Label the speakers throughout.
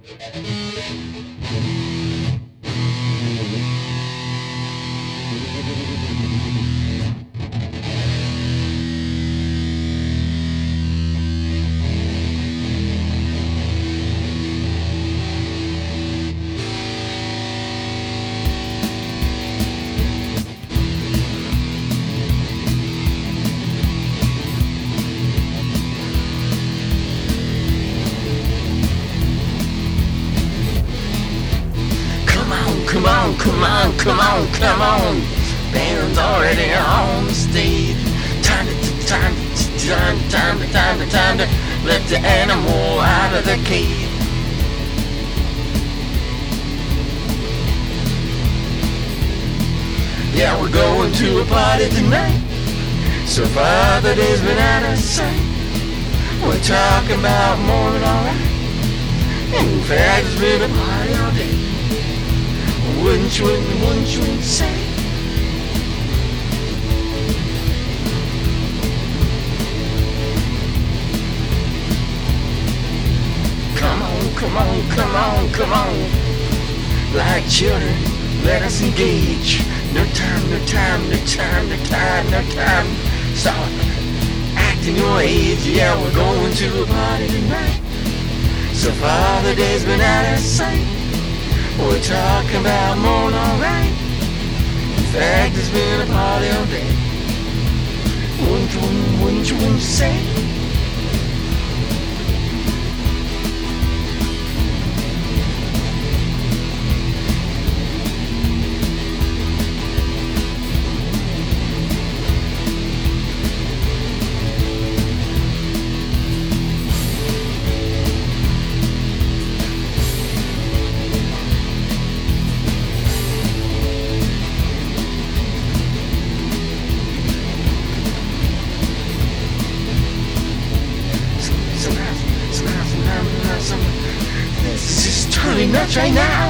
Speaker 1: Come on, come on, come on, come on. Band's already on the stage. Time to let the animal out of the cage. Yeah, we're going to a party tonight. So far the day's been out of sight. We're talking about more than alright. In fact, it's been a party all day. Wouldn't you say? Come on, come on, come on, come on. Like children, let us engage. No time, no time, no time, no time, no time. Stop acting your age. Yeah, we're going to a party tonight. So far the day's been out of sight. We're talking about more than alright. In fact, it's been a party all day. Wouldn't you say? This is turning nuts right now.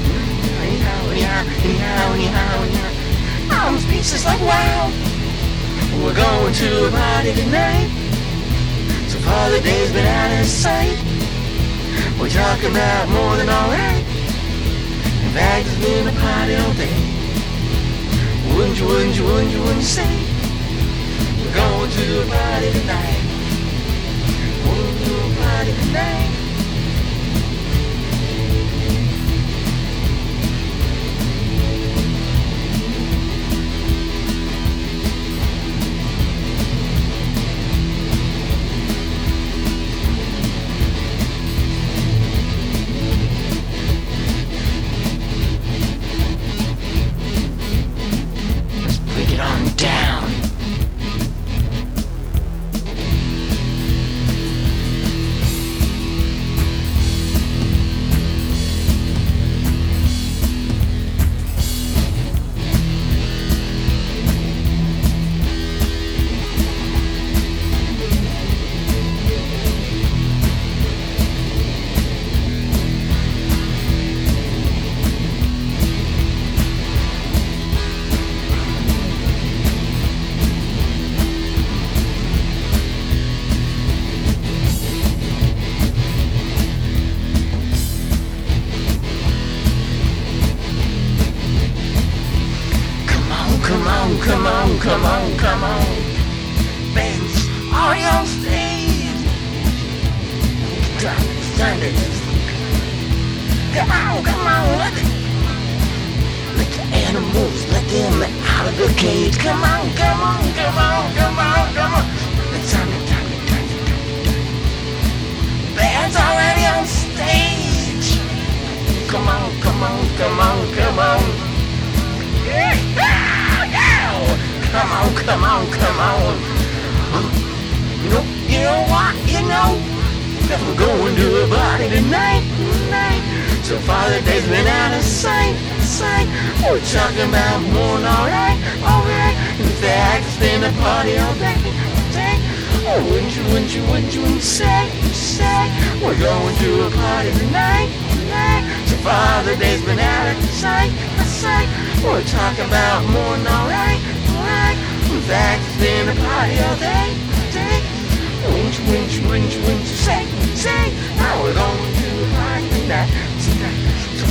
Speaker 1: I'm speechless like wow. We're going to a party tonight. So far the day's been out of sight. We're talking about more than alright. In fact, it's been a party all day. Wouldn't you say? We're going to a party tonight. Going to a party tonight. Let's break it on down. Come on. Bands are on stage. Come on. Let the animals, let them out of the cage. Come on. It's time. Bands already on stage. Come on. Come on. You know what? That we're going to a party tonight. So far the day's been out of sight. We're talking about more than alright. In fact, it's been a party all day. Oh, wouldn't you say? We're going to a party tonight. So far the day's been out of sight. We're talking about more than alright. In fact, it's been a party all day. Wouldn't you say? Now we're going to a party tonight.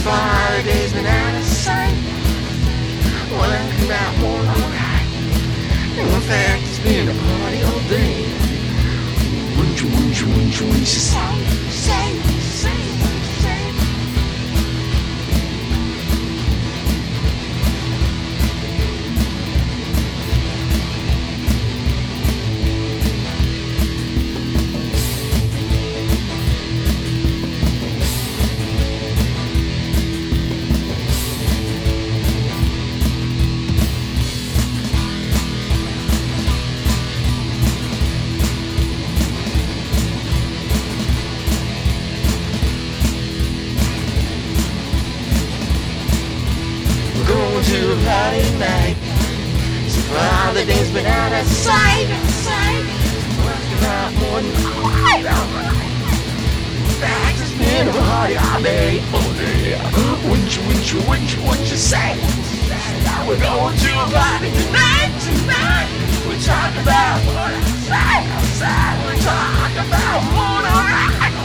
Speaker 1: far holidays been out of sight. Well, I come out more alright. In fact, it's been a party all day. Wouldn't you say? Going to a party tonight. So for holidays been out of sight. Working out more than alright. In fact, it's been a party all day. Wouldn't you say? We're going to a party tonight. We're talking about what outside. We're talking about more alright.